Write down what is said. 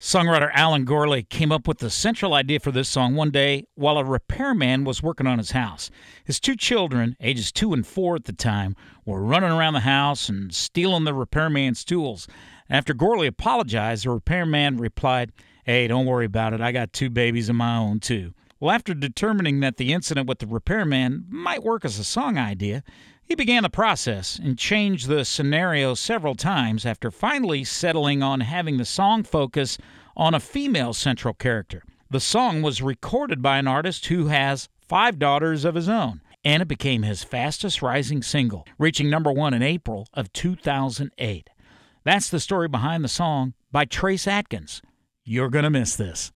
Songwriter Alan Gorley came up with the central idea for this song one day while a repairman was working on his house. His two children, ages 2 and 4 at the time, were running around the house and stealing the repairman's tools. After Gorley apologized, the repairman replied, "Hey, don't worry about it. I got 2 babies of my own, too." Well, after determining that the incident with the repairman might work as a song idea, he began the process and changed the scenario several times after finally settling on having the song focus on a female central character. The song was recorded by an artist who has 5 daughters of his own, and it became his fastest rising single, reaching number 1 in April of 2008. That's the story behind the song by Trace Atkins. You're gonna miss this.